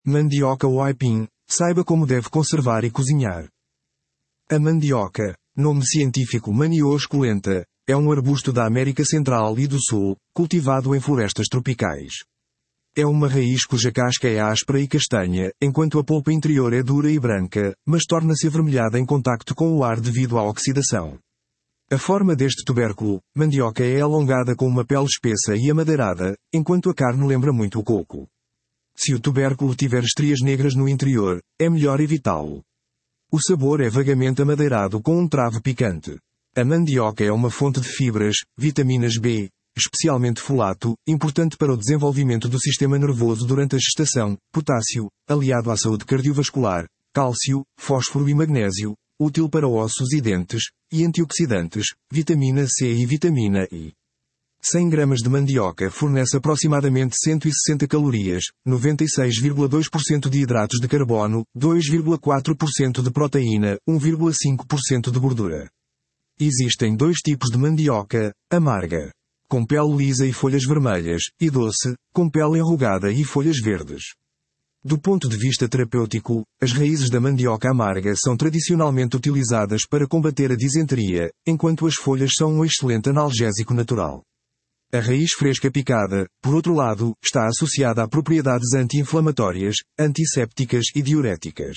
Mandioca ou aipim, saiba como deve conservar e cozinhar. A mandioca, nome científico Manioa esculenta, é um arbusto da América Central e do Sul, cultivado em florestas tropicais. É uma raiz cuja casca é áspera e castanha, enquanto a polpa interior é dura e branca, mas torna-se avermelhada em contacto com o ar devido à oxidação. A forma deste tubérculo, mandioca, é alongada com uma pele espessa e amadeirada, enquanto a carne lembra muito o coco. Se o tubérculo tiver estrias negras no interior, é melhor evitá-lo. O sabor é vagamente amadeirado com um travo picante. A mandioca é uma fonte de fibras, vitaminas B, especialmente folato, importante para o desenvolvimento do sistema nervoso durante a gestação, potássio, aliado à saúde cardiovascular, cálcio, fósforo e magnésio, útil para ossos e dentes, e antioxidantes, vitamina C e vitamina I. 100 gramas de mandioca fornece aproximadamente 160 calorias, 96,2% de hidratos de carbono, 2,4% de proteína, 1,5% de gordura. Existem dois tipos de mandioca: amarga, com pele lisa e folhas vermelhas, e doce, com pele enrugada e folhas verdes. Do ponto de vista terapêutico, as raízes da mandioca amarga são tradicionalmente utilizadas para combater a disenteria, enquanto as folhas são um excelente analgésico natural. A raiz fresca picada, por outro lado, está associada a propriedades anti-inflamatórias, antissépticas e diuréticas.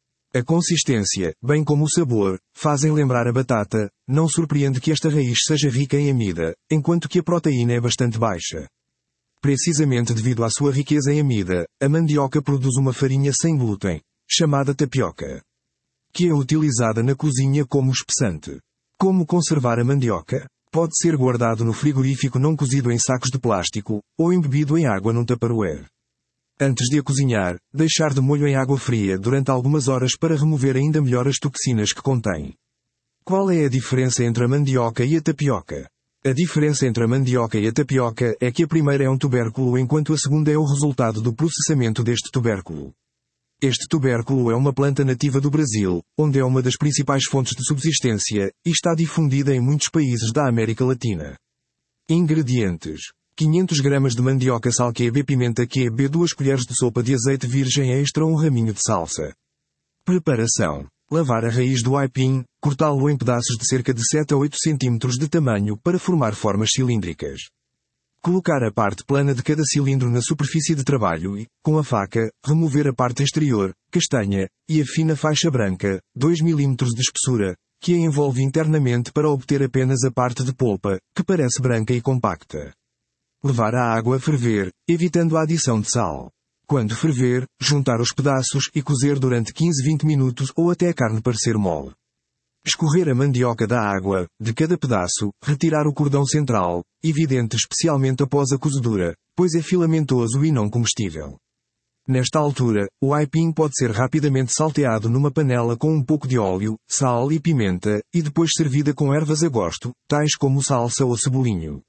A consistência, bem como o sabor, fazem lembrar a batata. Não surpreende que esta raiz seja rica em amida, enquanto que a proteína é bastante baixa. Precisamente devido à sua riqueza em amida, a mandioca produz uma farinha sem glúten, chamada tapioca, que é utilizada na cozinha como espessante. Como conservar a mandioca? Pode ser guardado no frigorífico não cozido em sacos de plástico, ou embebido em água num tupperware. Antes de a cozinhar, deixar de molho em água fria durante algumas horas para remover ainda melhor as toxinas que contém. Qual é a diferença entre a mandioca e a tapioca? A diferença entre a mandioca e a tapioca é que a primeira é um tubérculo enquanto a segunda é o resultado do processamento deste tubérculo. Este tubérculo é uma planta nativa do Brasil, onde é uma das principais fontes de subsistência, e está difundida em muitos países da América Latina. Ingredientes: 500 gramas de mandioca, sal QB, pimenta QB, 2 colheres de sopa de azeite virgem extra, um raminho de salsa. Preparação: lavar a raiz do aipim, cortá-lo em pedaços de cerca de 7 a 8 cm de tamanho para formar formas cilíndricas. Colocar a parte plana de cada cilindro na superfície de trabalho e, com a faca, remover a parte exterior, castanha, e a fina faixa branca, 2 mm de espessura, que a envolve internamente para obter apenas a parte de polpa, que parece branca e compacta. Levar a água a ferver, evitando a adição de sal. Quando ferver, juntar os pedaços e cozer durante 15-20 minutos ou até a carne parecer mole. Escorrer a mandioca da água, de cada pedaço, retirar o cordão central, evidente especialmente após a cozedura, pois é filamentoso e não comestível. Nesta altura, o aipim pode ser rapidamente salteado numa panela com um pouco de óleo, sal e pimenta, e depois servida com ervas a gosto, tais como salsa ou cebolinho.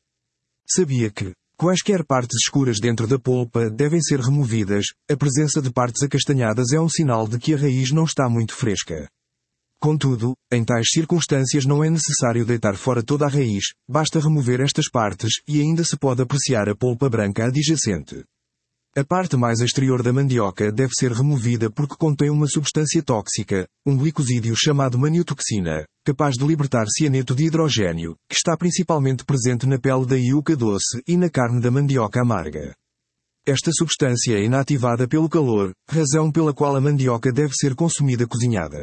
Sabia que quaisquer partes escuras dentro da polpa devem ser removidas? A presença de partes acastanhadas é um sinal de que a raiz não está muito fresca. Contudo, em tais circunstâncias não é necessário deitar fora toda a raiz, basta remover estas partes e ainda se pode apreciar a polpa branca adjacente. A parte mais exterior da mandioca deve ser removida porque contém uma substância tóxica, um glicosídeo chamado maniotoxina, capaz de libertar cianeto de hidrogênio, que está principalmente presente na pele da iuca doce e na carne da mandioca amarga. Esta substância é inativada pelo calor, razão pela qual a mandioca deve ser consumida cozinhada.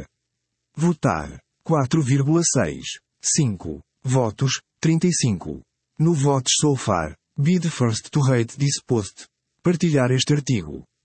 Votar: 4,6. 5. Votos: 35. No Votes so far, be the first to rate this post. Partilhar este artigo.